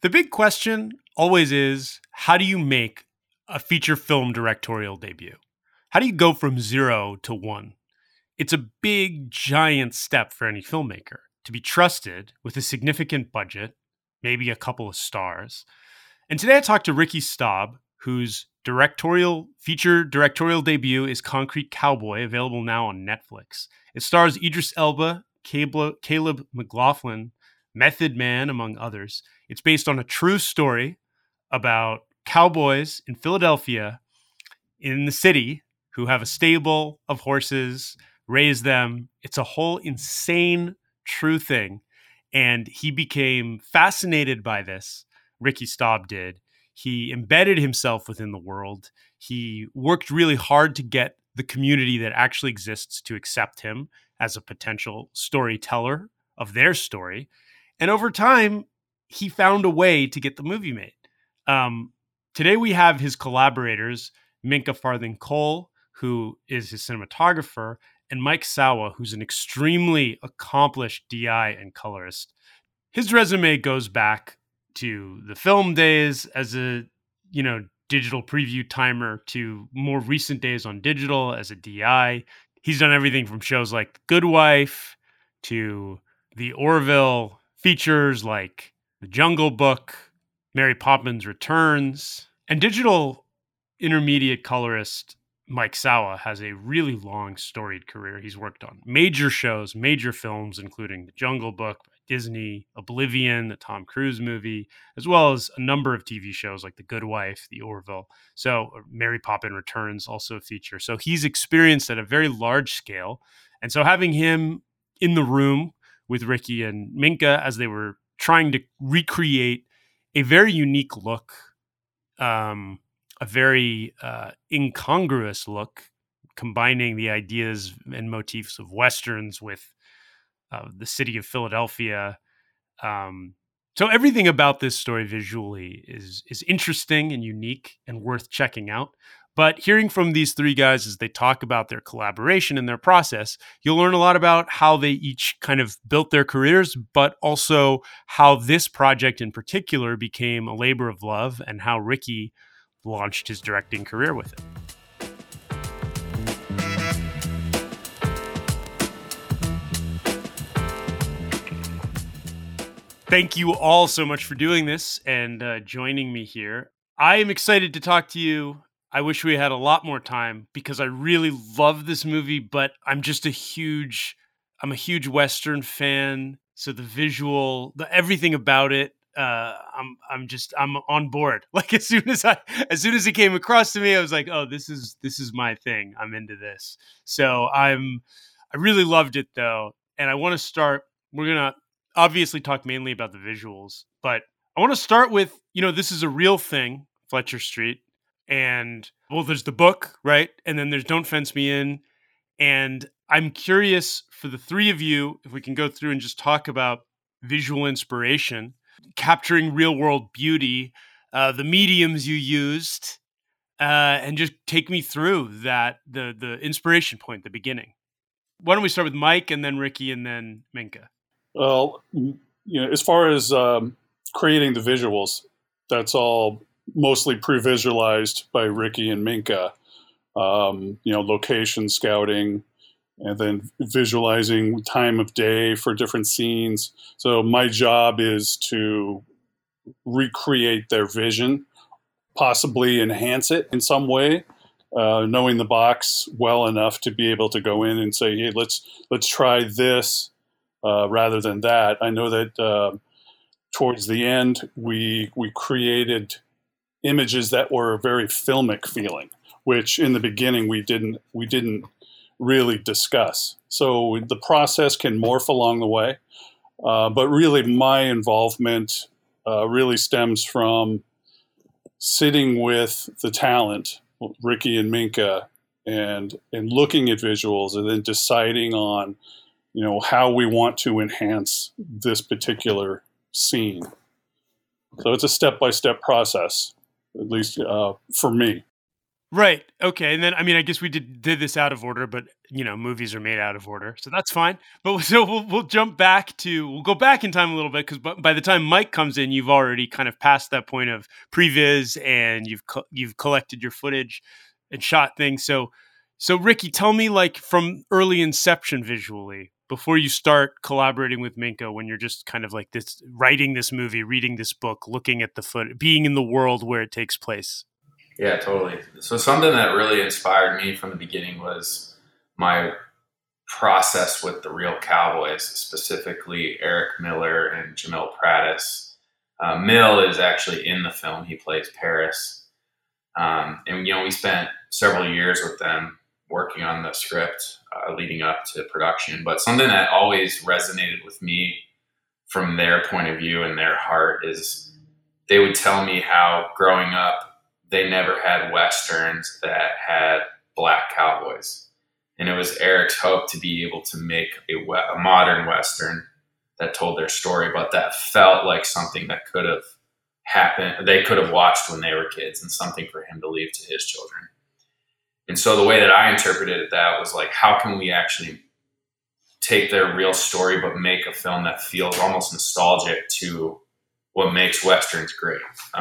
The big question always is, how do you make a feature film directorial debut? How do you go from 0 to 1? It's a big, giant step for any filmmaker to be trusted with a significant budget, maybe a couple of stars. And today I talked to Ricky Staub, whose feature directorial debut is Concrete Cowboy, available now on Netflix. It stars Idris Elba, Caleb McLaughlin, Method Man, among others. It's based on a true story about cowboys in Philadelphia, in the city, who have a stable of horses, raise them. It's a whole insane, true thing. And he became fascinated by this. Ricky Staub did. He embedded himself within the world. He worked really hard to get the community that actually exists to accept him as a potential storyteller of their story. And over time, he found a way to get the movie made. Today we have his collaborators, Minka Farthing Cole, who is his cinematographer, and Mike Sawa, who's an extremely accomplished DI and colorist. His resume goes back to the film days as a, digital preview timer, to more recent days on digital as a DI. He's done everything from shows like The Good Wife to the Orville features like The Jungle Book, Mary Poppins Returns, and digital intermediate colorist Mike Sawa has a really long storied career. He's worked on major shows, major films, including The Jungle Book by Disney, Oblivion, the Tom Cruise movie, as well as a number of TV shows like The Good Wife, The Orville. So Mary Poppins Returns also a feature. So he's experienced at a very large scale. And so having him in the room with Ricky and Minka as they were trying to recreate a very unique look, a very incongruous look, combining the ideas and motifs of Westerns with the city of Philadelphia. So everything about this story visually is interesting and unique and worth checking out. But hearing from these three guys as they talk about their collaboration and their process, you'll learn a lot about how they each kind of built their careers, but also how this project in particular became a labor of love and how Ricky launched his directing career with it. Thank you all so much for doing this and joining me here. I am excited to talk to you. I wish we had a lot more time because I really love this movie, but I'm a huge Western fan. So the visual, everything about it, I'm on board. Like as soon as it came across to me, I was like, oh, this is my thing. I'm into this. So I really loved it though. And I want to start, we're going to obviously talk mainly about the visuals, but I want to start with, this is a real thing, Fletcher Street. And well, there's the book, right? And then there's Don't Fence Me In. And I'm curious for the three of you, if we can go through and just talk about visual inspiration, capturing real world beauty, the mediums you used, and just take me through that, the inspiration point, the beginning. Why don't we start with Mike and then Ricky and then Minka? Well, as far as creating the visuals, that's all mostly pre-visualized by Ricky and Minka. Location scouting, and then visualizing time of day for different scenes. So my job is to recreate their vision, possibly enhance it in some way, knowing the box well enough to be able to go in and say, hey, let's try this rather than that. I know that towards the end, we created images that were very filmic feeling, which in the beginning we didn't really discuss. So the process can morph along the way, but really my involvement really stems from sitting with the talent, Ricky and Minka, and looking at visuals and then deciding on, how we want to enhance this particular scene. So it's a step-by-step process, at least for me. Right. Okay. And then, I mean, I guess we did this out of order, but movies are made out of order, so that's fine. But so we'll jump back to we'll go back in time a little bit because by the time Mike comes in, you've already kind of passed that point of previs and you've collected your footage and shot things. So Ricky, tell me like from early inception visually before you start collaborating with Minka, when you're just kind of like this writing this movie, reading this book, looking at the foot, being in the world where it takes place. Yeah, totally. So something that really inspired me from the beginning was my process with the Real Cowboys, specifically Eric Miller and Jamil Prattis. Mill is actually in the film. He plays Paris. And, we spent several years with them working on the script leading up to production. But something that always resonated with me from their point of view and their heart is they would tell me how growing up, they never had Westerns that had black cowboys. And it was Eric's hope to be able to make a modern Western that told their story, but that felt like something that could have happened. They could have watched when they were kids and something for him to leave to his children. And so the way that I interpreted that was like, how can we actually take their real story, but make a film that feels almost nostalgic to what makes Westerns great?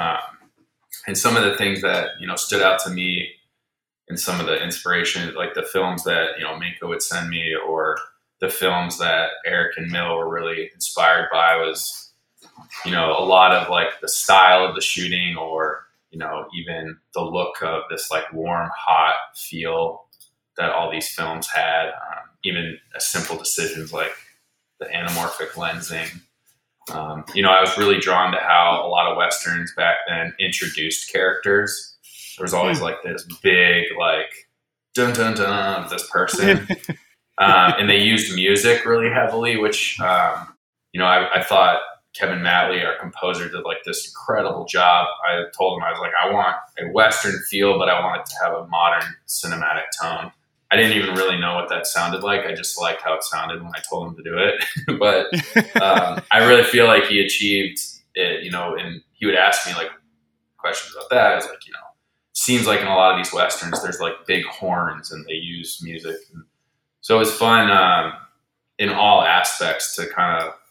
And some of the things that, stood out to me and some of the inspiration, like the films that, Minka would send me, or the films that Eric and Mill were really inspired by, was, a lot of like the style of the shooting, or, even the look of this like warm, hot feel that all these films had. Even simple decisions like the anamorphic lensing. I was really drawn to how a lot of Westerns back then introduced characters. There was always like this big, like, dun dun dun of this person. And they used music really heavily, which, I thought Kevin Matley, our composer, did like this incredible job. I told him, I was like, I want a Western feel, but I want it to have a modern cinematic tone. I didn't even really know what that sounded like. I just liked how it sounded when I told him to do it. But I really feel like he achieved it, and he would ask me like questions about that. I was like, seems like in a lot of these Westerns, there's like big horns and they use music. And so it was fun in all aspects to kind of,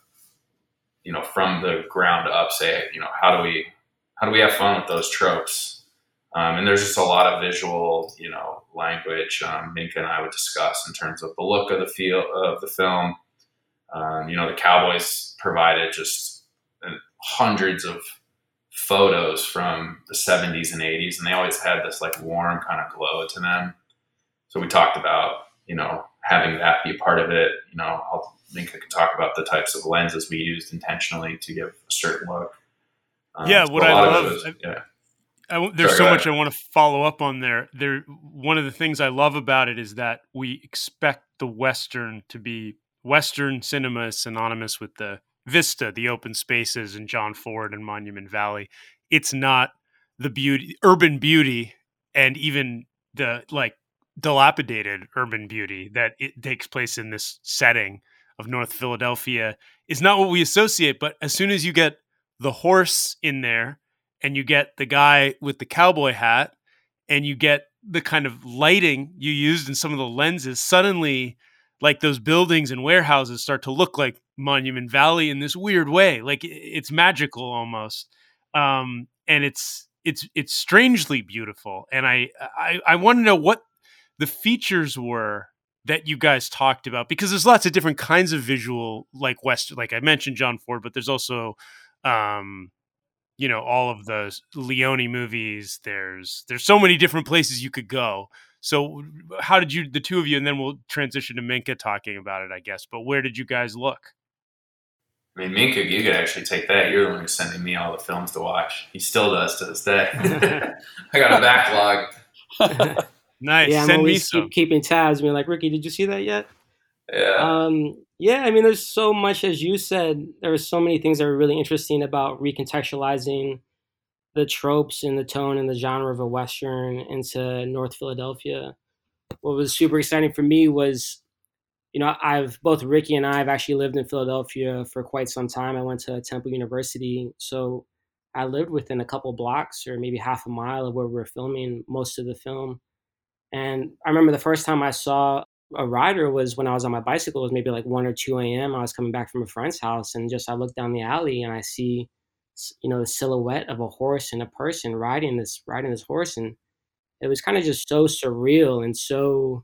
from the ground up say, how do we have fun with those tropes? And there's just a lot of visual, language Minka and I would discuss in terms of the look of the feel of the film. The Cowboys provided just hundreds of photos from the 70s and 80s, and they always had this like warm kind of glow to them. So we talked about, having that be part of it. Minka could talk about the types of lenses we used intentionally to give a certain look. What I love. There's so much I want to follow up on there. One of the things I love about it is that we expect the Western to be Western cinema is synonymous with the vista, the open spaces, and John Ford and Monument Valley. It's not the urban beauty, and even the like dilapidated urban beauty that it takes place in this setting of North Philadelphia is not what we associate. But as soon as you get the horse in there, and you get the guy with the cowboy hat, and you get the kind of lighting you used in some of the lenses, suddenly like those buildings and warehouses start to look like Monument Valley in this weird way. Like it's magical almost. And it's strangely beautiful. And I want to know what the features were that you guys talked about, because there's lots of different kinds of visual, like Western, like I mentioned John Ford, but there's also, all of the Leone movies. There's so many different places you could go. So how did the two of you, and then we'll transition to Minka talking about it, I guess, but where did you guys look? I mean, Minka, you could actually take that. You're the one who's sending me all the films to watch. He still does to this day. I got a backlog. Nice. Yeah, I'm Send me always some. keeping tabs. Being like, Ricky, did you see that yet? Yeah. Yeah, I mean, there's so much, as you said, there were so many things that were really interesting about recontextualizing the tropes and the tone and the genre of a Western into North Philadelphia. What was super exciting for me was, both Ricky and I have actually lived in Philadelphia for quite some time. I went to Temple University, so I lived within a couple blocks or maybe half a mile of where we were filming most of the film. And I remember the first time I saw a rider was when I was on my bicycle. It was maybe like 1 or 2 a.m. I was coming back from a friend's house, and just I look down the alley and I see, the silhouette of a horse and a person riding this horse, and it was kind of just so surreal and so,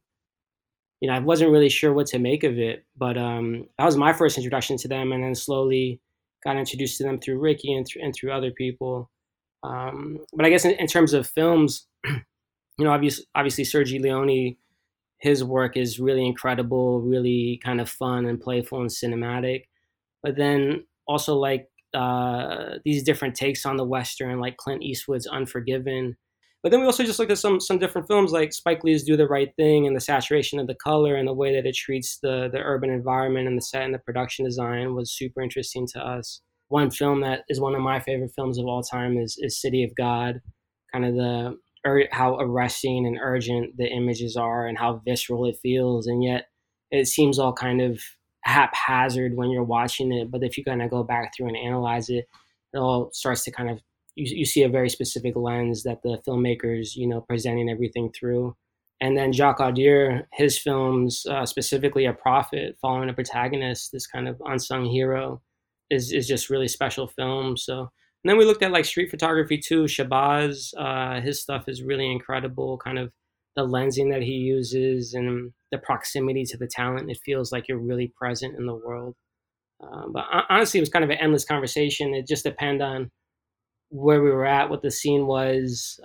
I wasn't really sure what to make of it. But that was my first introduction to them, and then slowly got introduced to them through Ricky and through other people. But I guess in terms of films, obviously Sergio Leone, his work is really incredible, really kind of fun and playful and cinematic. But then also like these different takes on the Western, like Clint Eastwood's Unforgiven. But then we also just looked at some different films like Spike Lee's Do the Right Thing, and the saturation of the color and the way that it treats the urban environment and the set and the production design was super interesting to us. One film that is one of my favorite films of all time is City of God, kind of how arresting and urgent the images are and how visceral it feels, and yet it seems all kind of haphazard when you're watching it. But if you kind of go back through and analyze it, it all starts to kind of you see a very specific lens that the filmmakers presenting everything through. And then Jacques Audier, his films, specifically A Prophet, following a protagonist, this kind of unsung hero, is just really special film. So, and then we looked at like street photography too. Shabazz, his stuff is really incredible. Kind of the lensing that he uses and the proximity to the talent. It feels like you're really present in the world. But honestly, it was kind of an endless conversation. It just depended on where we were at, what the scene was.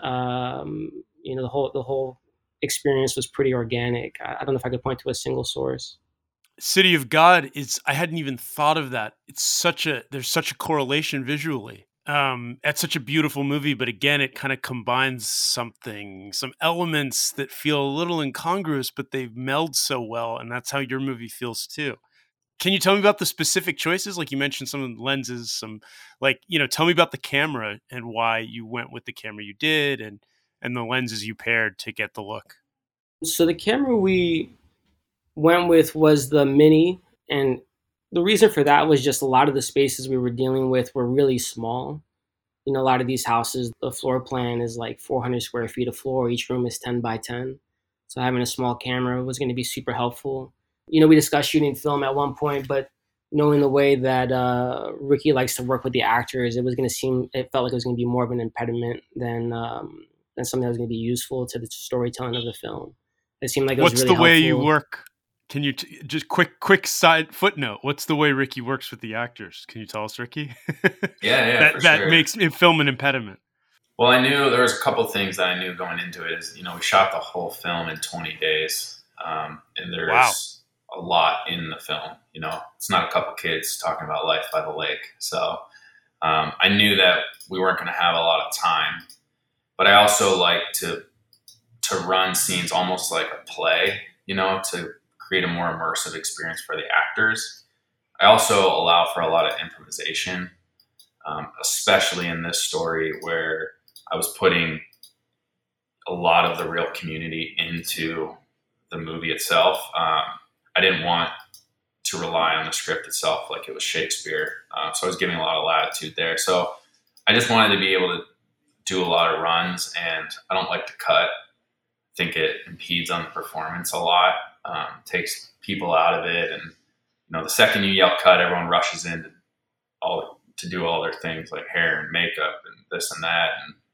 The whole experience was pretty organic. I don't know if I could point to a single source. City of God I hadn't even thought of that. There's such a correlation visually. It's such a beautiful movie, but again, it kind of combines some elements that feel a little incongruous, but they meld so well. And that's how your movie feels too. Can you tell me about the specific choices? Like you mentioned some of the lenses, tell me about the camera and why you went with the camera you did and the lenses you paired to get the look. So the camera we went with was the Mini, and the reason for that was just a lot of the spaces we were dealing with were really small. A lot of these houses, the floor plan is like 400 square feet of floor. Each room is 10 by 10. So having a small camera was going to be super helpful. We discussed shooting film at one point, but knowing the way that Ricky likes to work with the actors, it felt like it was going to be more of an impediment than something that was going to be useful to the storytelling of the film. It seemed like it was really helpful. What's the way you work? Can you just quick side footnote? What's the way Ricky works with the actors? Can you tell us, Ricky? Yeah, that makes film an impediment. Well, I knew there was a couple things that I knew going into it. Is we shot the whole film in 20 days, and there's a lot in the film. It's not a couple kids talking about life by the lake. So I knew that we weren't going to have a lot of time, but I also like to run scenes almost like a play. To create a more immersive experience for the actors. I also allow for a lot of improvisation, especially in this story where I was putting a lot of the real community into the movie itself. I didn't want to rely on the script itself like it was Shakespeare. So I was giving a lot of latitude there. So I just wanted to be able to do a lot of runs, and I don't like to cut. I think it impedes on the performance a lot. Takes people out of it, and the second you yell cut, everyone rushes in to do all their things like hair and makeup and this and that.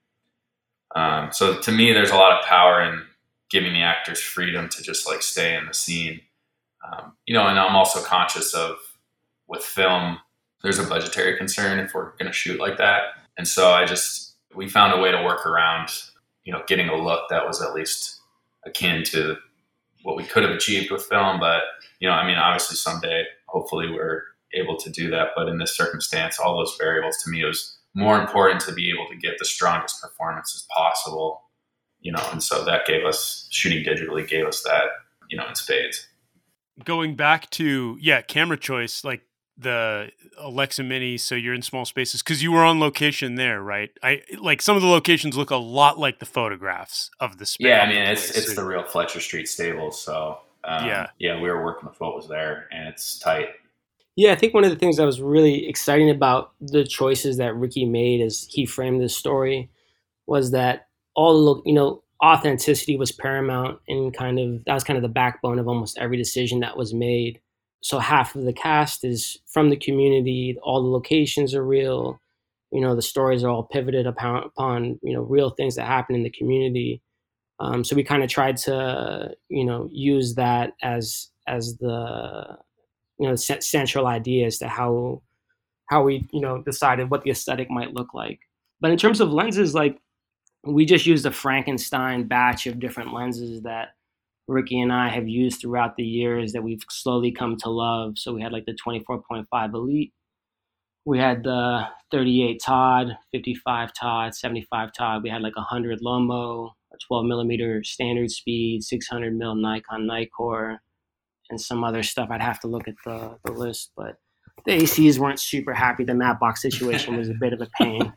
And so to me, there's a lot of power in giving the actors freedom to just like stay in the scene. And I'm also conscious of, with film, there's a budgetary concern if we're going to shoot like that. And so we found a way to work around, getting a look that was at least akin to what we could have achieved with film. But, obviously someday, hopefully we're able to do that. But in this circumstance, all those variables, to me, it was more important to be able to get the strongest performances possible, and so that shooting digitally gave us that, in spades. Going back to, camera choice, like the Alexa Mini, so you're in small spaces because you were on location there, right? Some of the locations look a lot like the photographs of the space. Yeah, it's the real Fletcher Street stables. So we were working with what was there, and it's tight. Yeah, I think one of the things that was really exciting about the choices that Ricky made as he framed this story was that authenticity was paramount, and that was kind of the backbone of almost every decision that was made. So half of the cast is from the community, all the locations are real, the stories are all pivoted upon real things that happen in the community. So we kind of tried to use that as the central idea as to how we decided what the aesthetic might look like. But in terms of lenses, like, we just used a Frankenstein batch of different lenses that Ricky and I have used throughout the years that we've slowly come to love. So we had like the 24.5 Elite, we had the 38 Todd, 55 Todd, 75 Todd. We had like 100 Lomo, a 12 millimeter standard speed, 600 mil Nikon Nikkor, and some other stuff. I'd have to look at the list, but the ACs weren't super happy. The matte box situation was a bit of a pain.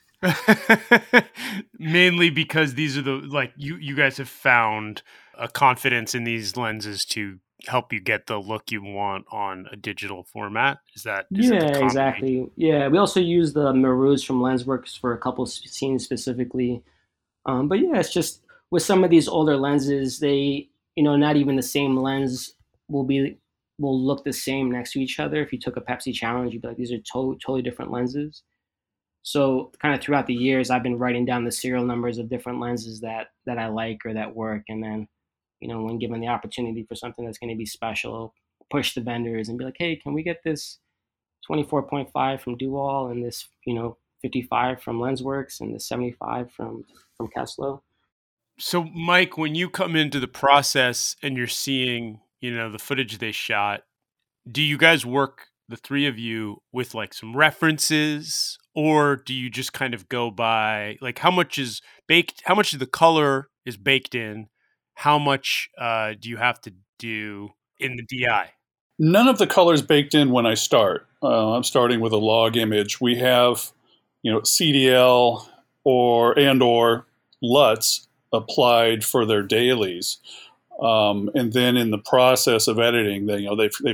Mainly because these are you guys have found a confidence in these lenses to help you get the look you want on a digital format. Is it the exactly. Yeah, we also use the Marus from Lensworks for a couple of scenes specifically. But yeah, it's just with some of these older lenses, they not even the same lens will look the same next to each other. If you took a Pepsi challenge, you'd be like, these are totally different lenses. So kind of throughout the years, I've been writing down the serial numbers of different lenses that I like or that work. And then, when given the opportunity for something that's going to be special, push the vendors and be like, hey, can we get this 24.5 from Dual and this, 55 from Lensworks and the 75 from Keslo? So, Mike, when you come into the process and you're seeing, the footage they shot, do you guys work, the three of you, with like some references, or do you just kind of go by like how much is baked, how much of the color is baked in, how much do you have to do in the DI? None of the colors baked in when I start. I'm starting with a log image. We have, CDL or LUTs applied for their dailies, and then in the process of editing, they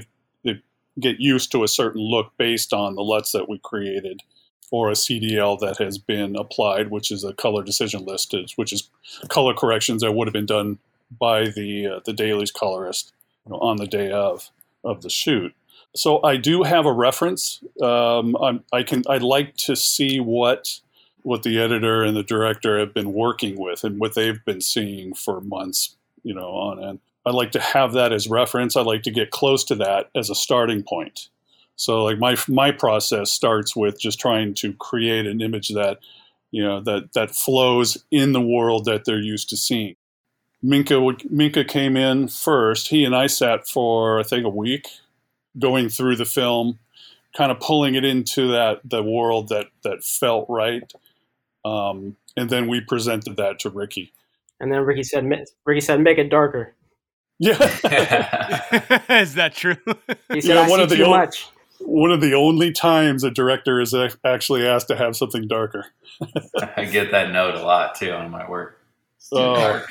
get used to a certain look based on the LUTs that we created, or a CDL that has been applied, which is a color decision list, which is color corrections that would have been done by the dailies colorist on the day of the shoot. So I do have a reference. I'd like to see what the editor and the director have been working with and what they've been seeing for months, on end. I'd like to have that as reference. I'd like to get close to that as a starting point. So like my process starts with just trying to create an image that, that flows in the world that they're used to seeing. Minka came in first. He and I sat for, I think, a week going through the film, kind of pulling it into the world that felt right. And then we presented that to Ricky. And then Ricky said, make it darker. Yeah. Is that true? He said, I see too much. One of the only times a director is actually asked to have something darker. I get that note a lot too on my work. But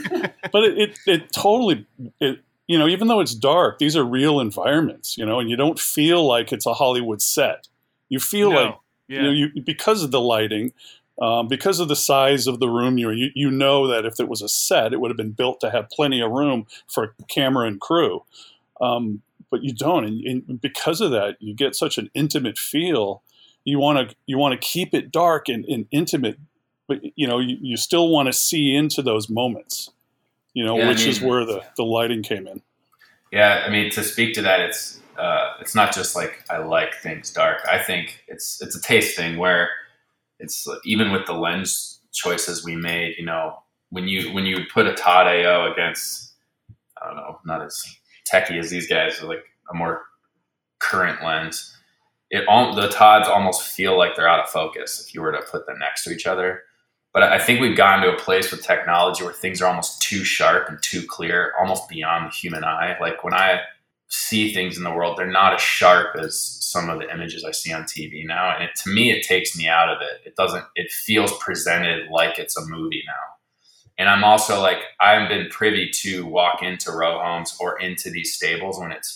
it totally, even though it's dark, these are real environments, and you don't feel like it's a Hollywood set. You feel because of the lighting, because of the size of the room, you know that if it was a set, it would have been built to have plenty of room for camera and crew. But you don't, and because of that, you get such an intimate feel. You want to keep it dark and intimate, but you still want to see into those moments, is where the lighting came in. Yeah, I mean, to speak to that, it's not just like I like things dark. I think it's a taste thing where it's even with the lens choices we made. When you put a Todd AO against, I don't know, not as techie as these guys, like a more current lens, the Todds almost feel like they're out of focus if you were to put them next to each other. But I think we've gotten to a place with technology where things are almost too sharp and too clear, almost beyond the human eye. Like when I see things in the world, they're not as sharp as some of the images I see on TV now. And to me, it takes me out of it. It feels presented like it's a movie now. And I'm also like, I've been privy to walk into row homes or into these stables when it's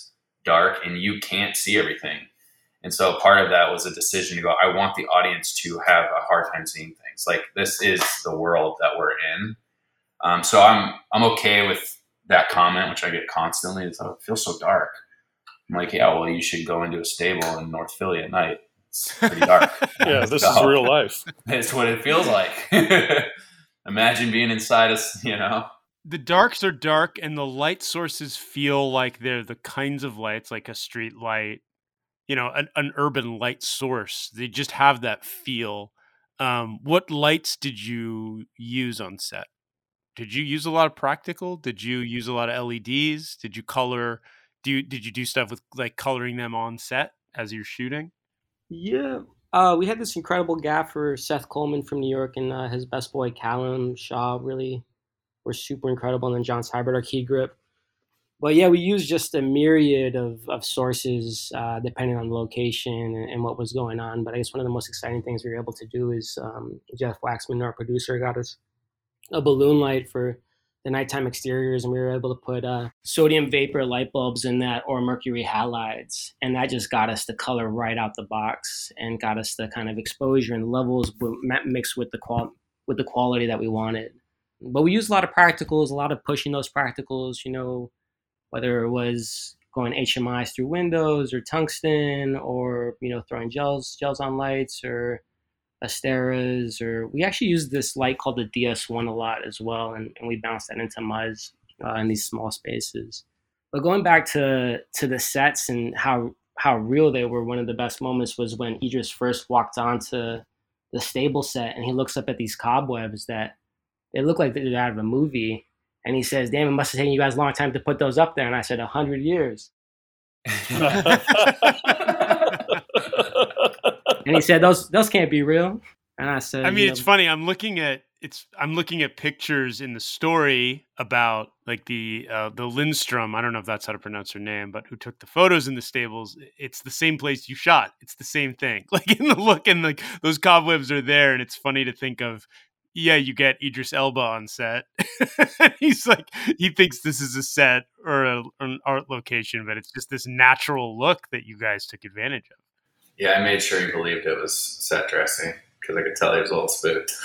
dark and you can't see everything. And so part of that was a decision to go, I want the audience to have a hard time seeing things. Like, this is the world that we're in. So I'm okay with that comment, which I get constantly. It's, oh, it feels so dark. I'm like, yeah, well, you should go into a stable in North Philly at night. It's pretty dark. Yeah, this is real life. It's what it feels like. Imagine being inside us, The darks are dark, and the light sources feel like they're the kinds of lights, like a street light, an urban light source. They just have that feel. What lights did you use on set? Did you use a lot of practical? Did you use a lot of LEDs? Did you color? Did you do stuff with like coloring them on set as you're shooting? Yeah. We had this incredible gaffer, Seth Coleman from New York, and his best boy, Callum Shaw, really were super incredible. And then John Seibert, our key grip. But yeah, we used just a myriad of sources depending on the location and what was going on. But I guess one of the most exciting things we were able to do is Jeff Waxman, our producer, got us a balloon light for the nighttime exteriors, and we were able to put sodium vapor light bulbs in that, or mercury halides, and that just got us the color right out the box and got us the kind of exposure and levels mixed with the quality that we wanted. But we used a lot of practicals, a lot of pushing those practicals, whether it was going HMIs through windows or tungsten, or throwing gels on lights, or Asteras, or we actually used this light called the DS1 a lot as well, and we bounced that into MUDs in these small spaces. But going back to the sets and how real they were, one of the best moments was when Idris first walked onto the stable set, and he looks up at these cobwebs that they look like they're out of a movie, and he says, "Damn, it must have taken you guys a long time to put those up there." And I said, 100 years. And he said, those can't be real. And I said, I mean, it's funny. I'm looking at pictures in the story about like the Lindstrom. I don't know if that's how to pronounce her name, but who took the photos in the stables. It's the same place you shot. It's the same thing. Like in the look, and like those cobwebs are there. And it's funny to think of, yeah, you get Idris Elba on set. He's like, he thinks this is a set or an art location, but it's just this natural look that you guys took advantage of. Yeah, I made sure he believed it was set dressing because I could tell he was a little spooked.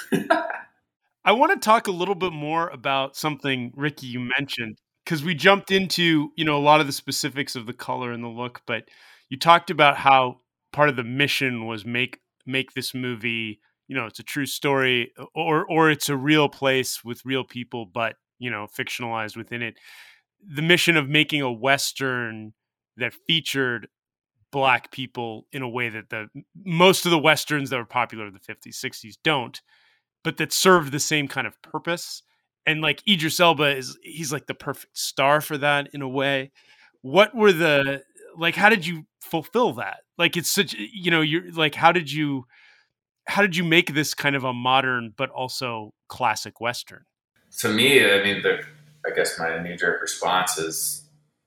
I want to talk a little bit more about something, Ricky, you mentioned, because we jumped into, a lot of the specifics of the color and the look, but you talked about how part of the mission was make this movie, it's a true story, or it's a real place with real people, but, fictionalized within it. The mission of making a Western that featured Black people in a way that most of the Westerns that were popular in the 50s, 60s don't, but that served the same kind of purpose. And like Idris Elba he's like the perfect star for that in a way. What were how did you fulfill that? Like, it's such, you're like, how did you make this kind of a modern, but also classic Western? To me, I mean, I guess my knee-jerk response is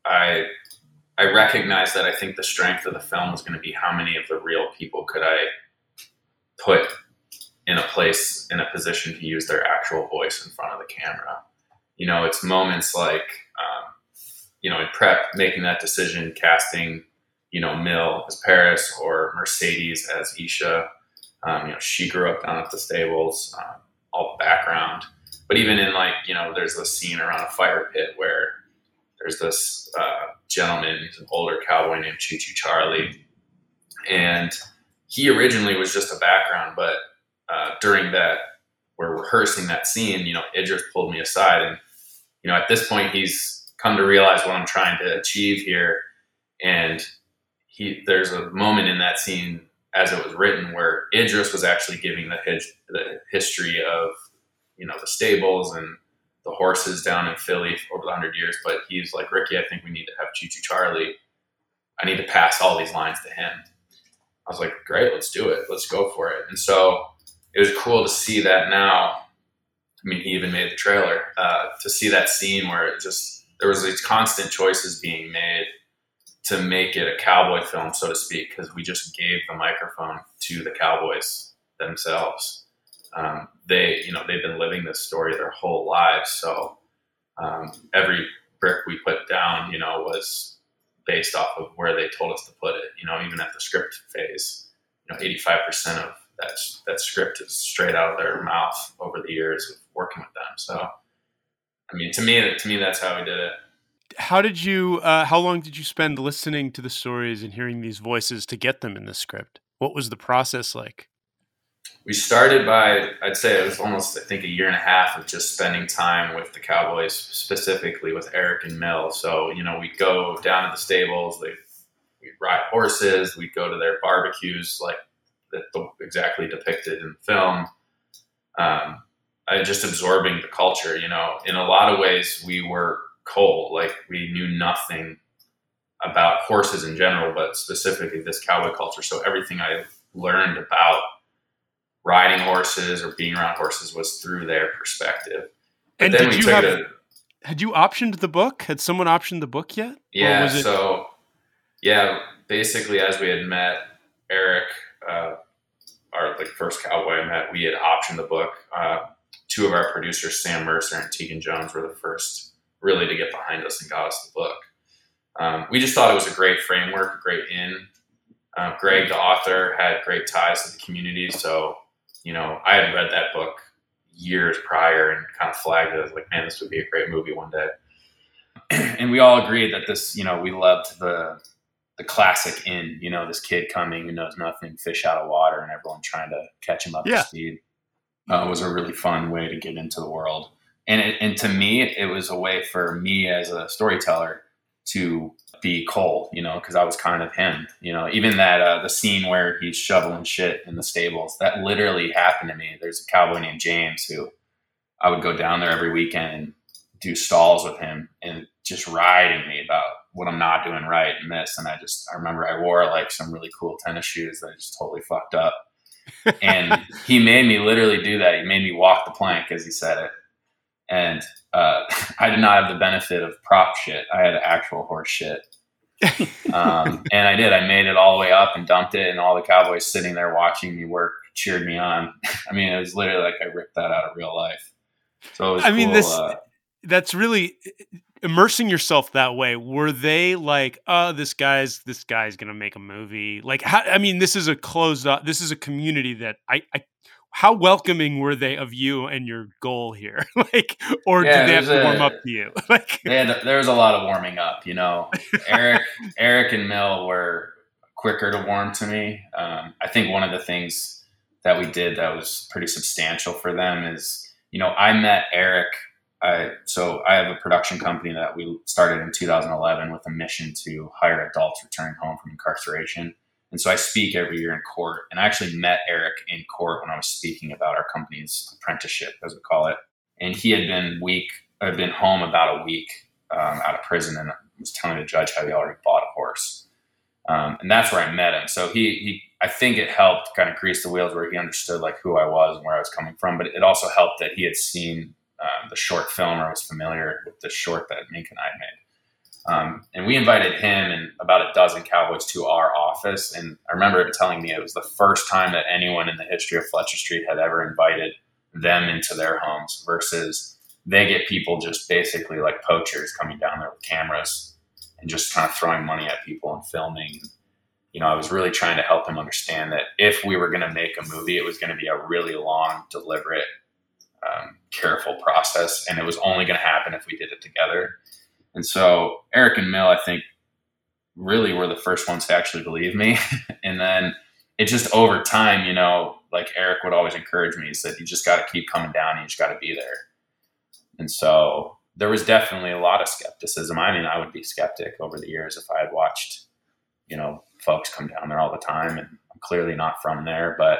I recognize that I think the strength of the film was going to be how many of the real people could I put in a position to use their actual voice in front of the camera. It's moments like, in prep, making that decision, casting, Mill as Paris or Mercedes as Isha. She grew up down at the stables, all the background. But even in there's this scene around a fire pit where there's this gentleman, he's an older cowboy named Choo Choo Charlie. And he originally was just a background, but during that, we're rehearsing that scene, Idris pulled me aside. And, at this point, he's come to realize what I'm trying to achieve here. And there's a moment in that scene, as it was written, where Idris was actually giving the history of, the stables and the horses down in Philly over the 100 years. But he's like, Ricky, I think we need to have Choo Choo Charlie. I need to pass all these lines to him. I was like, great, let's do it. Let's go for it. And so it was cool to see that now. I mean, he even made the trailer, to see that scene where there was these constant choices being made to make it a cowboy film, so to speak, because we just gave the microphone to the cowboys themselves. They've been living this story their whole lives. So every brick we put down, was based off of where they told us to put it. Even at the script phase, 85% of that script is straight out of their mouth over the years of working with them. So, to me, that's how we did it. How long did you spend listening to the stories and hearing these voices to get them in the script? What was the process like? We started by, I'd say it was almost, I think, a year and a half of just spending time with the Cowboys, specifically with Eric and Mil. So, we'd go down to the stables, we'd ride horses, we'd go to their barbecues, like that exactly depicted in the film. Just absorbing the culture, in a lot of ways we were cold, like we knew nothing about horses in general, but specifically this cowboy culture. So everything I learned about riding horses or being around horses was through their perspective. But and then had you optioned the book? Had someone optioned the book yet? Yeah. Basically as we had met Eric, our first cowboy I met, we had optioned the book. Two of our producers, Sam Mercer and Tegan Jones, were the first really to get behind us and got us the book. We just thought it was a great framework, a great in. Greg, the author, had great ties to the community. So, I had read that book years prior and kind of flagged it as like, man, this would be a great movie one day. And we all agreed that this, we loved the classic in, this kid coming who knows nothing, fish out of water, and everyone trying to catch him up to speed. Was a really fun way to get into the world. And to me, it was a way for me as a storyteller to be Cole, because I was kind of him, even that the scene where he's shoveling shit in the stables, that literally happened to me. There's a cowboy named James who I would go down there every weekend and do stalls with him and just riding me about what I'm not doing right and this. And I remember I wore like some really cool tennis shoes that I just totally fucked up. And he made me literally do that. He made me walk the plank as he said it. And I did not have the benefit of prop shit. I had actual horse shit. And I did. I made it all the way up and dumped it. And all the cowboys sitting there watching me work cheered me on. It was literally like I ripped that out of real life. So it was cool. That's really immersing yourself that way. Were they like, oh, this guy's going to make a movie? Like, this is a closed up, this is a community that how welcoming were they of you and your goal here? Or did they have to warm up to you? There was a lot of warming up, Eric and Mil were quicker to warm to me. I think one of the things that we did that was pretty substantial for them is, I met Eric. So I have a production company that we started in 2011 with a mission to hire adults returning home from incarceration. And so I speak every year in court. And I actually met Eric in court when I was speaking about our company's apprenticeship, as we call it. And he had been home about a week out of prison and was telling the judge how he already bought a horse. And that's where I met him. So I think it helped kind of grease the wheels where he understood like who I was and where I was coming from. But it also helped that he had seen the short film or was familiar with the short that Mink and I made. And we invited him and about a dozen cowboys to our office. And I remember him telling me it was the first time that anyone in the history of Fletcher Street had ever invited them into their homes versus they get people just basically like poachers coming down there with cameras and just kind of throwing money at people and filming. I was really trying to help him understand that if we were going to make a movie, it was going to be a really long, deliberate, careful process. And it was only going to happen if we did it together. And so Eric and Mil, I think, really were the first ones to actually believe me. And then it just over time, like Eric would always encourage me. He said, you just got to keep coming down. You just got to be there. And so there was definitely a lot of skepticism. I would be skeptic over the years if I had watched, folks come down there all the time. And I'm clearly not from there. But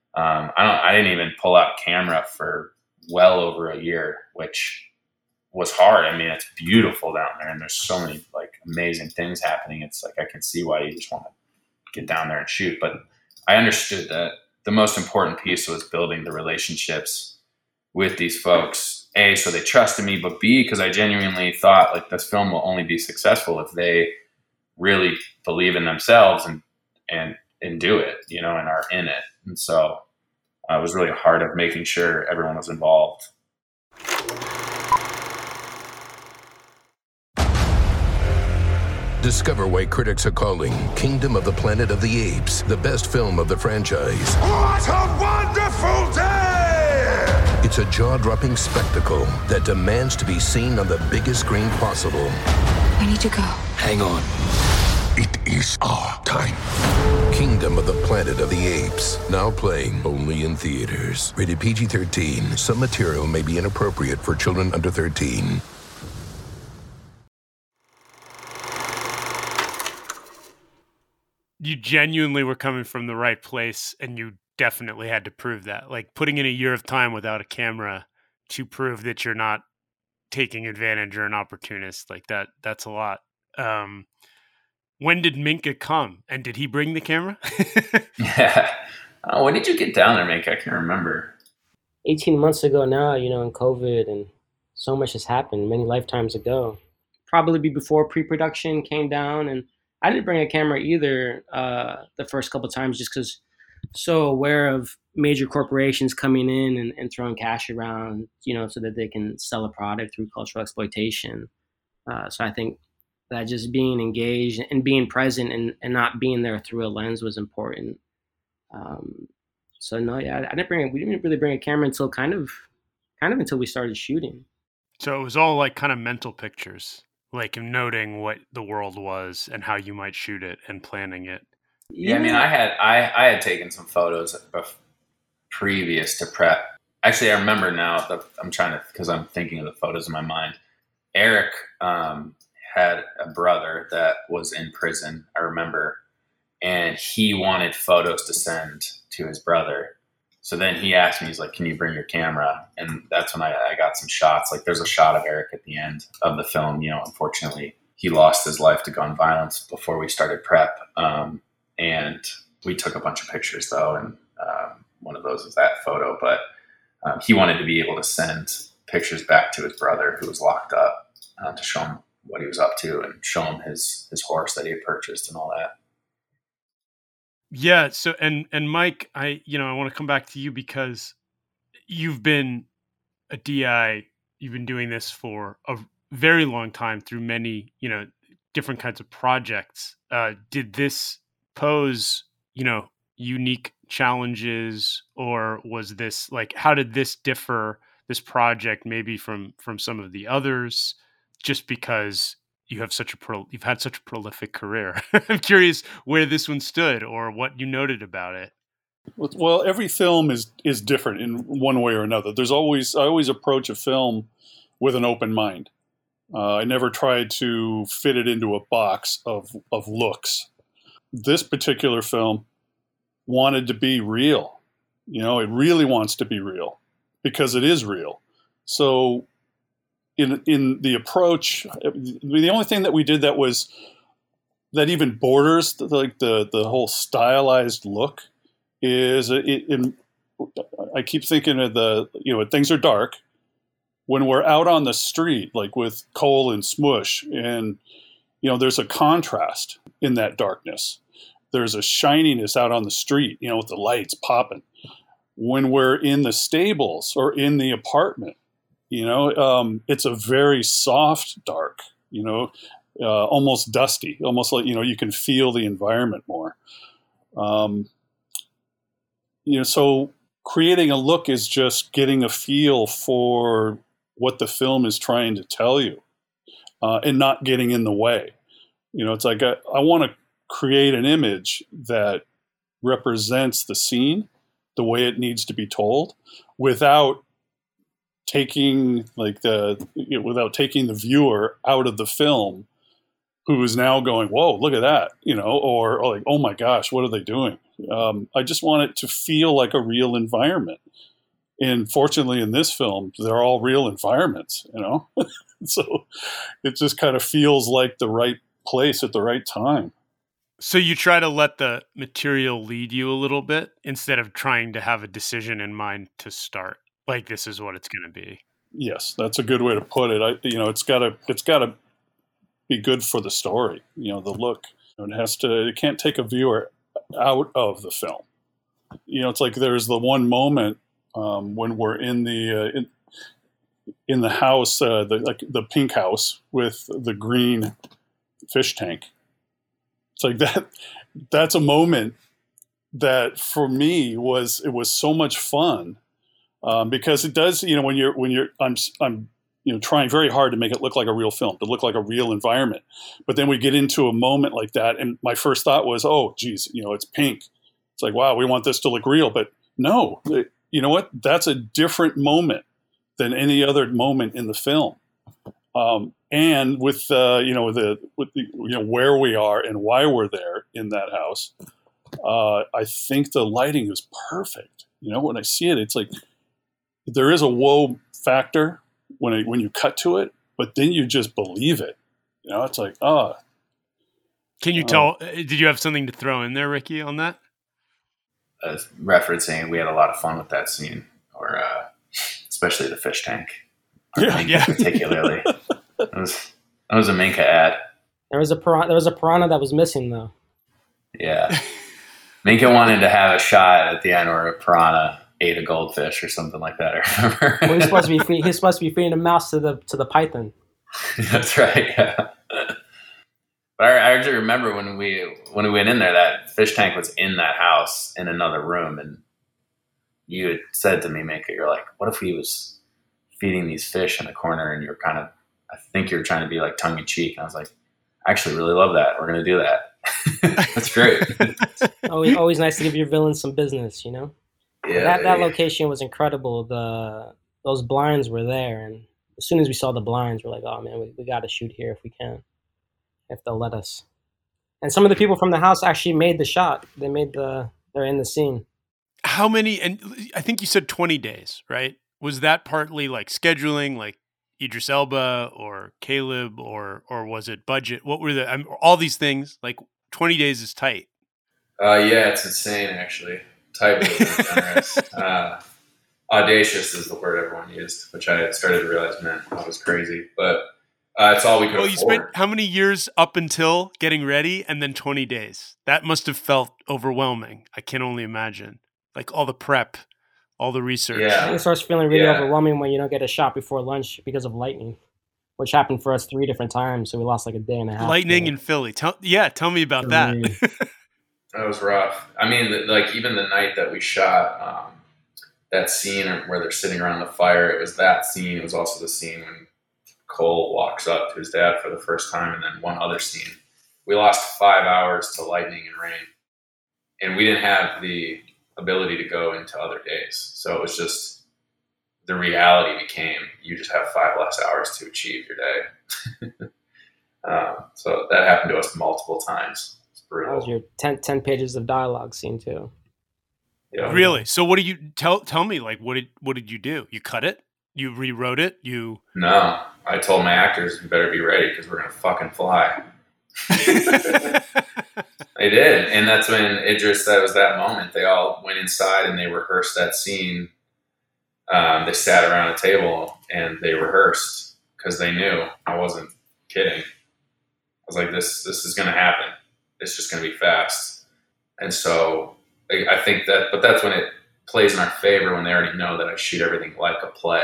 I didn't even pull out a camera for well over a year, which was hard. It's beautiful down there and there's so many like amazing things happening. It's like, I can see why you just want to get down there and shoot. But I understood that the most important piece was building the relationships with these folks. A, so they trusted me, but B, because I genuinely thought like this film will only be successful if they really believe in themselves and do it, and are in it. And so it was really hard of making sure everyone was involved. Discover why critics are calling Kingdom of the Planet of the Apes the best film of the franchise. What a wonderful day! It's a jaw-dropping spectacle that demands to be seen on the biggest screen possible. We need to go. Hang on. It is our time. Kingdom of the Planet of the Apes. Now playing only in theaters. Rated PG-13. Some material may be inappropriate for children under 13. You genuinely were coming from the right place, and you definitely had to prove that. Like putting in a year of time without a camera to prove that you're not taking advantage or an opportunist, like that's a lot. When did Minka come, and did he bring the camera? Yeah. When did you get down there, Minka? I can't remember. 18 months ago now, in COVID, and so much has happened many lifetimes ago. Probably before pre-production came down, and I didn't bring a camera either the first couple of times, just because so aware of major corporations coming in and throwing cash around, so that they can sell a product through cultural exploitation. So I think that just being engaged and being present and not being there through a lens was important. So no, yeah, we didn't really bring a camera until kind of until we started shooting. So it was all like kind of mental pictures, like noting what the world was and how you might shoot it and planning it. Yeah, I mean, I had taken some photos previous to prep. Actually, I remember now that because I'm thinking of the photos in my mind. Eric had a brother that was in prison, I remember, and he wanted photos to send to his brother. So then he asked me, he's like, can you bring your camera? And that's when I got some shots. Like there's a shot of Eric at the end of the film. Unfortunately, he lost his life to gun violence before we started prep. And we took a bunch of pictures though. And one of those is that photo. But he wanted to be able to send pictures back to his brother who was locked up to show him what he was up to and show him his horse that he had purchased and all that. Yeah. So, and Mike, I want to come back to you because you've been a DI, you've been doing this for a very long time through many, different kinds of projects. Did this pose, unique challenges, or was this how did this differ, this project maybe from some of the others, just because you have you've had such a prolific career? I'm curious where this one stood or what you noted about it. Well, every film is different in one way or another. I always approach a film with an open mind. I never try to fit it into a box of looks. This particular film wanted to be real. It really wants to be real because it is real. So in the approach, the only thing that we did that even borders the whole stylized look is I keep thinking of things are dark when we're out on the street, like with Cole and Smush, and there's a contrast in that darkness. There's a shininess out on the street, with the lights popping. When we're in the stables or in the apartment, it's a very soft dark, almost dusty, almost like, you can feel the environment more. So creating a look is just getting a feel for what the film is trying to tell you, and not getting in the way. It's like I want to create an image that represents the scene the way it needs to be told, without taking the viewer out of the film, who is now going, whoa, look at that, or like, oh my gosh, what are they doing? I just want it to feel like a real environment. And fortunately in this film, they're all real environments, so it just kind of feels like the right place at the right time. So you try to let the material lead you a little bit instead of trying to have a decision in mind to start. Like, this is what it's going to be. Yes, that's a good way to put it. It's got to be good for the story. The look. It can't take a viewer out of the film. It's like there's the one moment when we're in the house, the pink house with the green fish tank, It's like that. That's a moment that for me was so much fun, because it does, I'm trying very hard to make it look like a real film, to look like a real environment. But then we get into a moment like that, and my first thought was, oh, geez, it's pink. It's like, wow, we want this to look real. But no, you know what? That's a different moment than any other moment in the film. And with where we are and why we're there in that house, I think the lighting is perfect. When I see it, it's like there is a whoa factor when you cut to it, but then you just believe it. It's like, Can you tell? Did you have something to throw in there, Ricky, on that? Referencing, we had a lot of fun with that scene, or especially the fish tank. Yeah. Particularly. That was a Minka ad. There was a piranha that was missing though. Yeah. Minka wanted to have a shot at the end where a piranha ate a goldfish or something like that. I remember. Well, he's supposed to be feeding a mouse to the python. That's right. Yeah. But I actually remember when we went in there, that fish tank was in that house in another room, and you had said to me, Minka, you're like, what if he was feeding these fish in a corner, and you're I think you're trying to be like tongue in cheek. And I was like, I actually really love that. We're going to do that. That's great. always nice to give your villains some business, Yeah. That location was incredible. Those blinds were there, and as soon as we saw the blinds, we're like, oh man, we got to shoot here if we can, if they'll let us. And some of the people from the house actually made the shot. They're in the scene. How many? And I think you said 20 days, right? Was that partly like scheduling, like Idris Elba or Caleb, or was it budget? What were all these things? Like 20 days is tight. Yeah, it's insane actually. Tight was generous. Audacious is the word everyone used, which I started to realize meant that was crazy. But it's all we could afford. You spent how many years up until getting ready, and then 20 days? That must have felt overwhelming. I can only imagine. Like all the prep, all the research. Yeah. It starts feeling really overwhelming when you don't get a shot before lunch because of lightning, which happened for us 3 different times. So we lost like a day and a half. Lightning in Philly. Tell me about that. That was rough. I mean, like even the night that we shot that scene where they're sitting around the fire, it was that scene. It was also the scene when Cole walks up to his dad for the first time, and then one other scene. We lost 5 hours to lightning and rain, and we didn't have the ability to go into other days. So it was just the reality became you just have 5 less hours to achieve your day. So that happened to us multiple times. It's brutal. That was your 10 pages of dialogue scene too. Yeah. Really? So what do you tell me? Like, what did you do? You cut it? You rewrote it? No, I told my actors, you better be ready because we're going to fucking fly. They did. And that's when Idris, that was that moment. They all went inside and they rehearsed that scene. They sat around a table and they rehearsed because they knew I wasn't kidding. I was like, this is going to happen. It's just going to be fast. And so I think but that's when it plays in our favor, when they already know that I shoot everything like a play.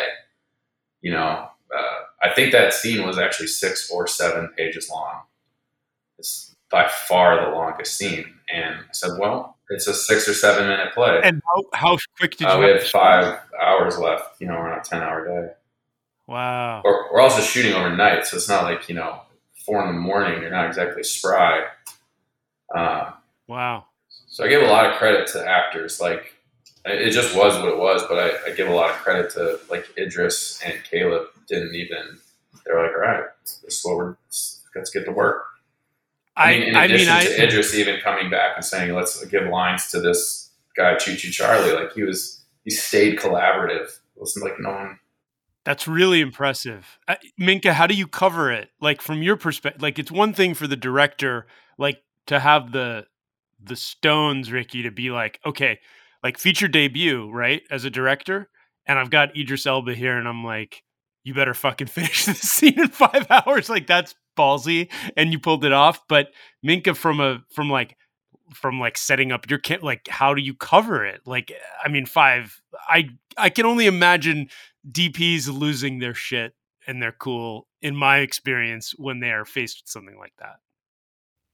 I think that scene was actually 6 or 7 pages long. It's by far the longest scene. And I said, well, it's a 6 or 7 minute play. And how quick did you we had 5 hours left. We're on a 10-hour day. Wow. We're also shooting overnight, so it's not like, 4 in the morning, you're not exactly spry. Wow. So I give a lot of credit to actors. Like, it just was what it was, but I give a lot of credit to, like, Idris and Caleb they're like, all right, let's get to work. In addition to Idris even coming back and saying, let's give lines to this guy, Choo Choo Charlie, like he stayed collaborative. It wasn't like no one. That's really impressive. Minka, how do you cover it? Like from your perspective, like it's one thing for the director, like to have the stones, Ricky, to be like, okay, like feature debut, right? As a director. And I've got Idris Elba here and I'm like, you better fucking finish this scene in 5 hours. Like that's ballsy, and you pulled it off. But Minka, from setting up your like, how do you cover it? Like, I mean, 5. I can only imagine DPs losing their shit and their cool, in my experience, when they are faced with something like that.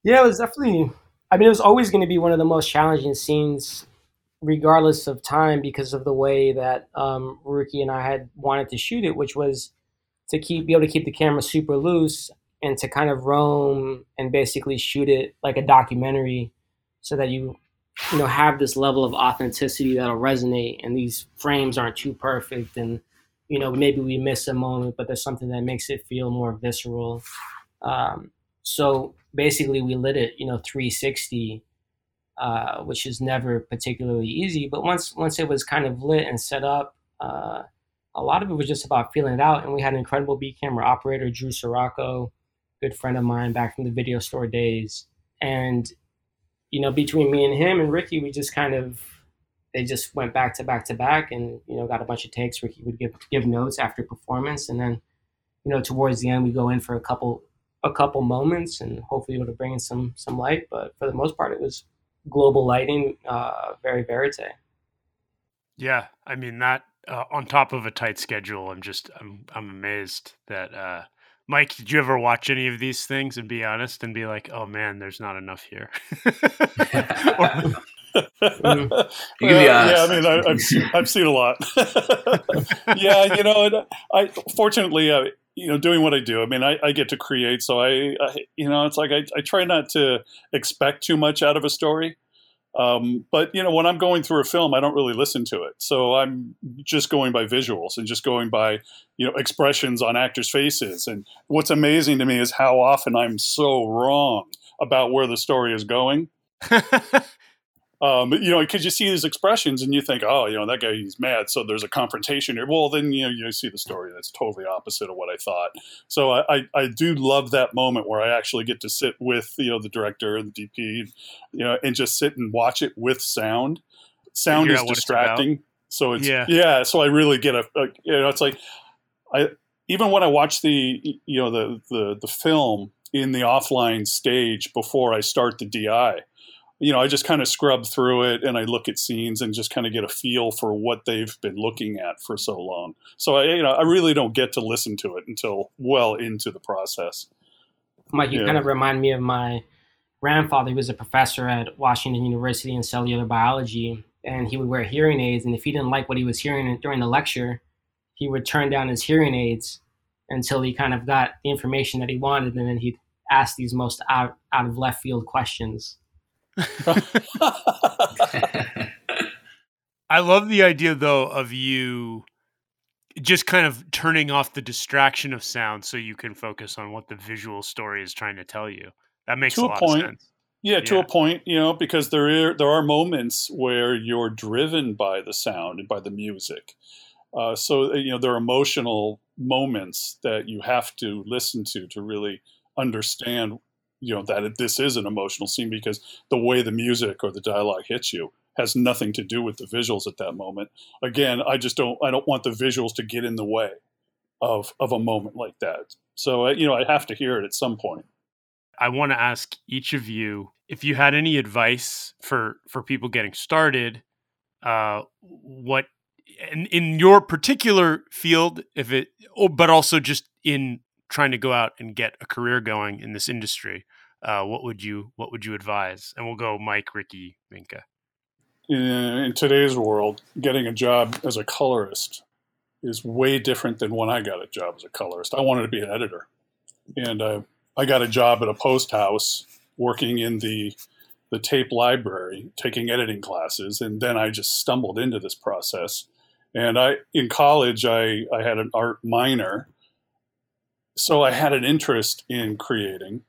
Yeah, it was definitely. I mean, it was always going to be one of the most challenging scenes, regardless of time, because of the way that Rookie and I had wanted to shoot it, which was to be able to keep the camera super loose and to kind of roam and basically shoot it like a documentary, so that you have this level of authenticity that'll resonate, and these frames aren't too perfect, and maybe we miss a moment, but there's something that makes it feel more visceral. So basically we lit it 360, which is never particularly easy, but once it was kind of lit and set up, a lot of it was just about feeling it out. And we had an incredible B camera operator, Drew Sirocco, good friend of mine back from the video store days. And between me and him and Ricky, we just they just went back to back to back, and got a bunch of takes. Ricky would give notes after performance, and then towards the end we go in for a couple moments, and hopefully able to bring in some light. But for the most part, it was global lighting, very verite. Yeah, I mean that on top of a tight schedule. I'm amazed that. Mike, did you ever watch any of these things and be honest and be like, "Oh man, there's not enough here"? You can be honest. Yeah, I mean, I've seen a lot. Yeah, I fortunately, doing what I do. I mean, I get to create, so I it's like I try not to expect too much out of a story. But when I'm going through a film, I don't really listen to it. So I'm just going by visuals and just going by, expressions on actors' faces. And what's amazing to me is how often I'm so wrong about where the story is going. Because you see these expressions and you think, oh, that guy, he's mad, so there's a confrontation here. Well, then, you see the story that's totally opposite of what I thought. So I do love that moment where I actually get to sit with, the director and the DP, and just sit and watch it with sound. Sound is distracting. So it's, so I really get it's like, even when I watch the film in the offline stage before I start the DI, I just kind of scrub through it and I look at scenes and just kind of get a feel for what they've been looking at for so long. So I really don't get to listen to it until well into the process. Mike, you kind of remind me of my grandfather. He was a professor at Washington University in cellular biology, and he would wear hearing aids. And if he didn't like what he was hearing during the lecture, he would turn down his hearing aids until he kind of got the information that he wanted, and then he'd ask these most out of left field questions. I love the idea, though, of you just kind of turning off the distraction of sound so you can focus on what the visual story is trying to tell you. That makes a lot of sense. Yeah, to a point, because there are moments where you're driven by the sound and by the music. So there are emotional moments that you have to listen to really understand that this is an emotional scene, because the way the music or the dialogue hits you has nothing to do with the visuals at that moment. Again, I don't want the visuals to get in the way of a moment like that. So, I have to hear it at some point. I want to ask each of you if you had any advice for people getting started, what in your particular field, but also just in trying to go out and get a career going in this industry, what would you advise? And we'll go Mike, Ricky, Minka. In today's world, getting a job as a colorist is way different than when I got a job as a colorist. I wanted to be an editor, and I got a job at a post house working in the tape library, taking editing classes, and then I just stumbled into this process. And in college, I had an art minor, so I had an interest in creating.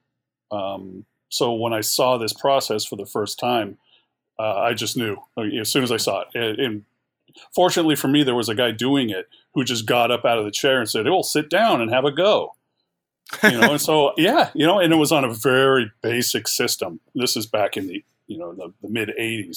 So when I saw this process for the first time, I just knew as soon as I saw it. And fortunately for me, there was a guy doing it who just got up out of the chair and said, "Oh, sit down and have a go." And so, and it was on a very basic system. This is back in the mid 80s,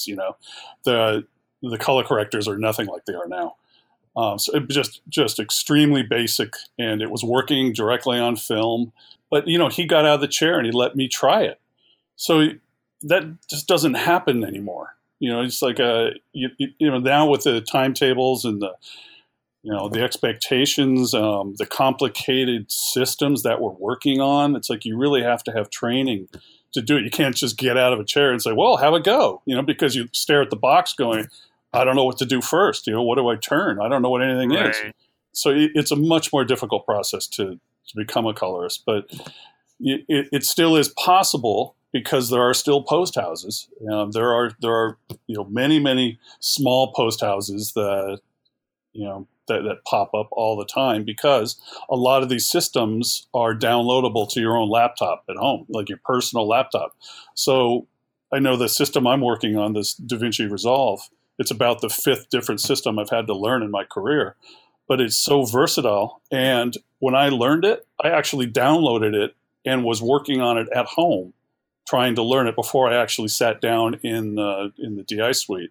the color correctors are nothing like they are now. So it was just extremely basic, and it was working directly on film. But, he got out of the chair and he let me try it. So that just doesn't happen anymore. It's like, now with the timetables and the expectations, the complicated systems that we're working on, it's like you really have to have training to do it. You can't just get out of a chair and say, well, have a go, because you stare at the box going, I don't know what to do first. What do I turn? I don't know what anything is. So it's a much more difficult process to become a colorist, but it still is possible because there are still post houses. There are many, many small post houses that that pop up all the time because a lot of these systems are downloadable to your own laptop at home, like your personal laptop. So I know the system I'm working on, this DaVinci Resolve, it's about the 5th different system I've had to learn in my career, but it's so versatile. And when I learned it, I actually downloaded it and was working on it at home, trying to learn it before I actually sat down in the DI suite.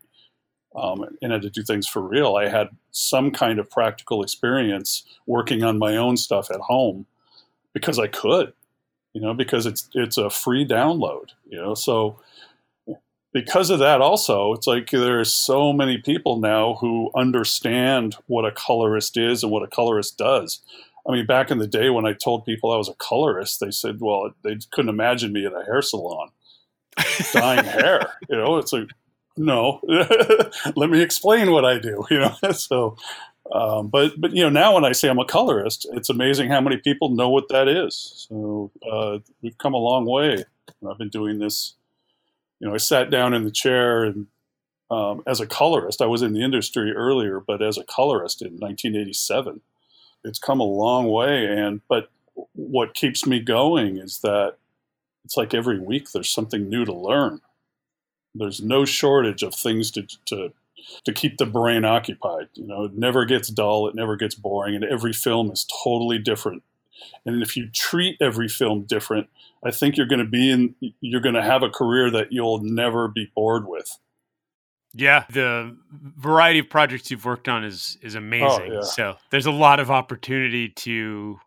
And had to do things for real. I had some kind of practical experience working on my own stuff at home because I could, because it's a free download, So because of that, also, it's like there's so many people now who understand what a colorist is and what a colorist does. I mean, back in the day when I told people I was a colorist, they said, well, they couldn't imagine me at a hair salon dyeing hair. It's like, no, let me explain what I do, So, but now when I say I'm a colorist, it's amazing how many people know what that is. So we've come a long way. I've been doing this. I sat down in the chair and as a colorist, I was in the industry earlier, but as a colorist in 1987, it's come a long way. But what keeps me going is that it's like every week there's something new to learn. There's no shortage of things to keep the brain occupied. It never gets dull. It never gets boring. And every film is totally different. And if you treat every film different, I think you're going to have a career that you'll never be bored with. Yeah, the variety of projects you've worked on is amazing. Oh, yeah. So there's a lot of opportunity to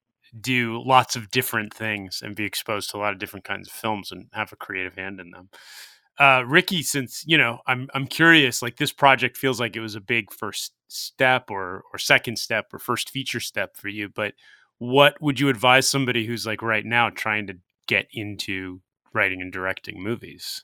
do lots of different things and be exposed to a lot of different kinds of films and have a creative hand in them. Ricky, since I'm curious, like this project feels like it was a big first step or second step or first feature step for you, but what would you advise somebody who's like right now trying to get into writing and directing movies?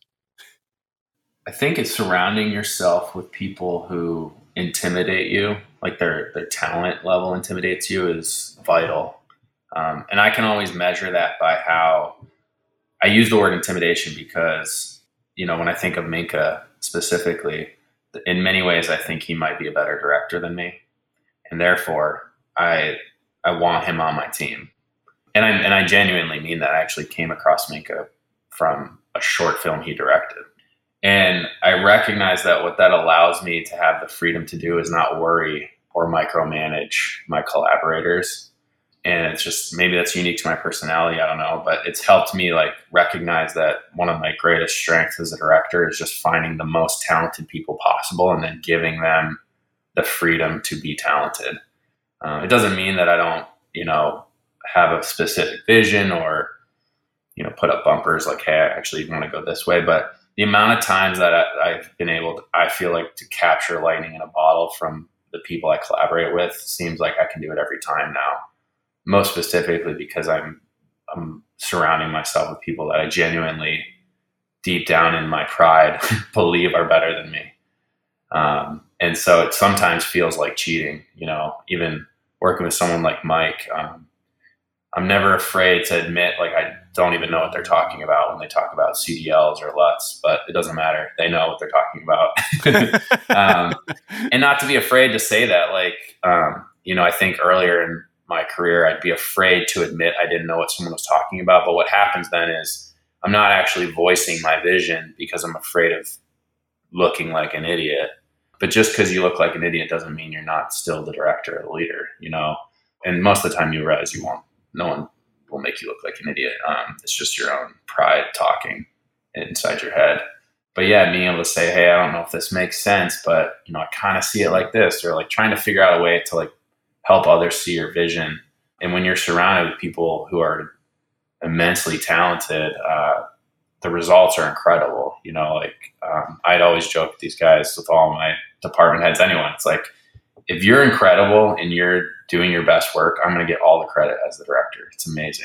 I think it's surrounding yourself with people who intimidate you, like their talent level intimidates you, is vital. And I can always measure that by how I use the word intimidation because when I think of Minka specifically, in many ways, I think he might be a better director than me. And therefore, I want him on my team. And I genuinely mean that. I actually came across Minka from a short film he directed. And I recognize that what that allows me to have the freedom to do is not worry or micromanage my collaborators. And it's just, maybe that's unique to my personality. I don't know, but it's helped me recognize that one of my greatest strengths as a director is just finding the most talented people possible and then giving them the freedom to be talented. It doesn't mean that I don't, have a specific vision or, put up bumpers like, hey, I actually want to go this way. But the amount of times that I've been able I feel like to capture lightning in a bottle from the people I collaborate with seems like I can do it every time now. Most specifically because I'm surrounding myself with people that I genuinely, deep down in my pride, believe are better than me. And so it sometimes feels like cheating, even working with someone like Mike. I'm never afraid to admit, I don't even know what they're talking about when they talk about CDLs or LUTs, but it doesn't matter. They know what they're talking about. And not to be afraid to say that, I think earlier in my career, I'd be afraid to admit I didn't know what someone was talking about. But what happens then is I'm not actually voicing my vision because I'm afraid of looking like an idiot. But just because you look like an idiot doesn't mean you're not still the director or the leader, And most of the time you realize no one will make you look like an idiot. It's just your own pride talking inside your head. But yeah, being able to say, hey, I don't know if this makes sense, but I kind of see it like this, or trying to figure out a way to help others see your vision. And when you're surrounded with people who are immensely talented, the results are incredible. I'd always joke with these guys, with all my department heads, anyone. It's like, if you're incredible and you're doing your best work, I'm going to get all the credit as the director. It's amazing.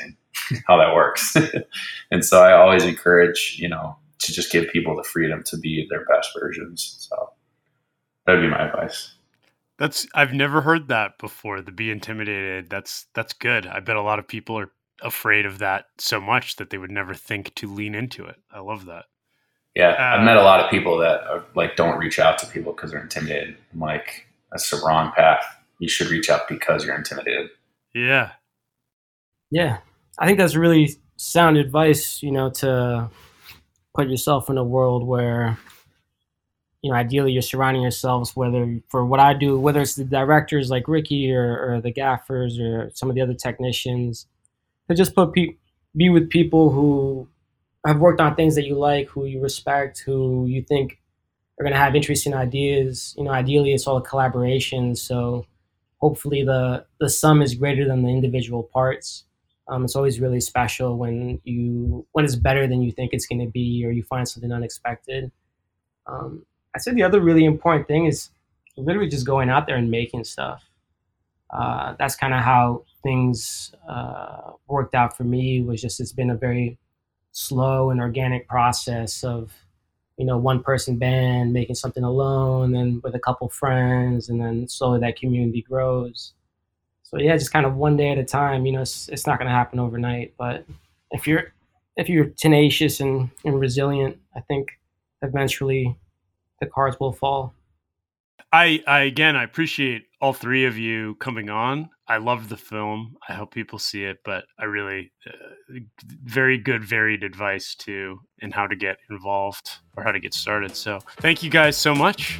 how that works. And so I always encourage, to just give people the freedom to be their best versions. So that would be my advice. I've never heard that before. The be intimidated. That's good. I bet a lot of people are afraid of that so much that they would never think to lean into it. I love that. Yeah, I've met a lot of people that are like, don't reach out to people because they're intimidated. I'm like, that's the wrong path. You should reach out because you're intimidated. Yeah. Yeah. I think that's really sound advice, to put yourself in a world where, ideally you're surrounding yourselves, whether for what I do, whether it's the directors like Ricky or the gaffers or some of the other technicians, to just be with people who have worked on things that you like, who you respect, who you think are going to have interesting ideas. Ideally it's all a collaboration. So hopefully the sum is greater than the individual parts. It's always really special when it's better than you think it's going to be, or you find something unexpected. I'd say the other really important thing is literally just going out there and making stuff. That's kind of how things worked out for me. It's been a very slow and organic process of, one person band making something alone, then with a couple friends, and then slowly that community grows. So yeah, just kind of one day at a time. It's not going to happen overnight, but if you're tenacious and resilient, I think eventually the cards will fall. I appreciate all three of you coming on. I love the film. I hope people see it, but I really, very good, varied advice too, in how to get involved or how to get started. So thank you guys so much.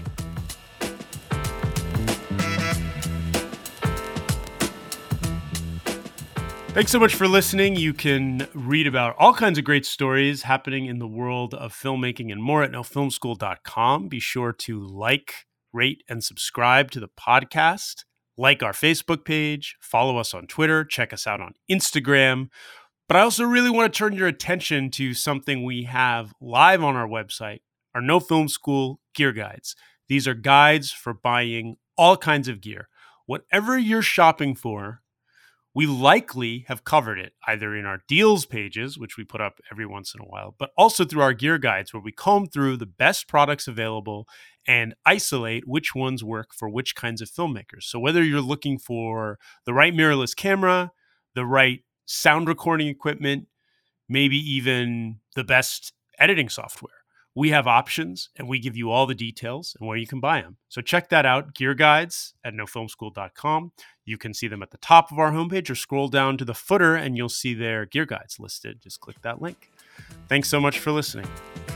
Thanks so much for listening. You can read about all kinds of great stories happening in the world of filmmaking and more at nofilmschool.com. Be sure to like, rate, and subscribe to the podcast. Like our Facebook page, follow us on Twitter, check us out on Instagram. But I also really want to turn your attention to something we have live on our website, our No Film School gear guides. These are guides for buying all kinds of gear. Whatever you're shopping for, we likely have covered it either in our deals pages, which we put up every once in a while, but also through our gear guides where we comb through the best products available and isolate which ones work for which kinds of filmmakers. So whether you're looking for the right mirrorless camera, the right sound recording equipment, maybe even the best editing software, we have options and we give you all the details and where you can buy them. So check that out, gear guides at nofilmschool.com. You can see them at the top of our homepage or scroll down to the footer and you'll see their gear guides listed. Just click that link. Thanks so much for listening.